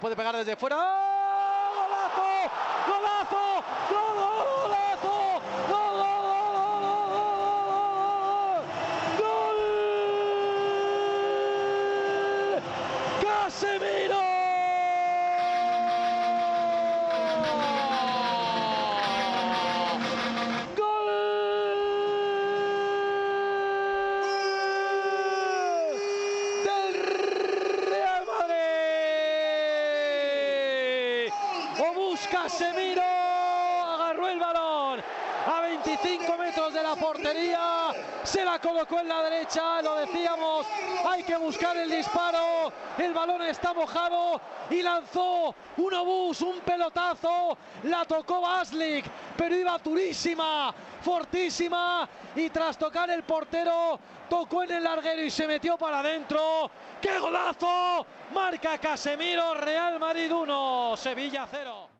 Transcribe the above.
Puede pegar desde fuera. ¡Oh! ¡Golazo! ¡Golazo! ¡Golazo! ¡Gol! ¡Gol! ¡Casemiro! Casemiro agarró el balón a 25 metros de la portería, se la colocó en la derecha, lo decíamos, hay que buscar el disparo, el balón está mojado y lanzó un obús, un pelotazo, la tocó Baslik, pero iba durísima, fortísima, y tras tocar el portero, tocó en el larguero y se metió para adentro. ¡Qué golazo! Marca Casemiro, Real Madrid 1, Sevilla 0.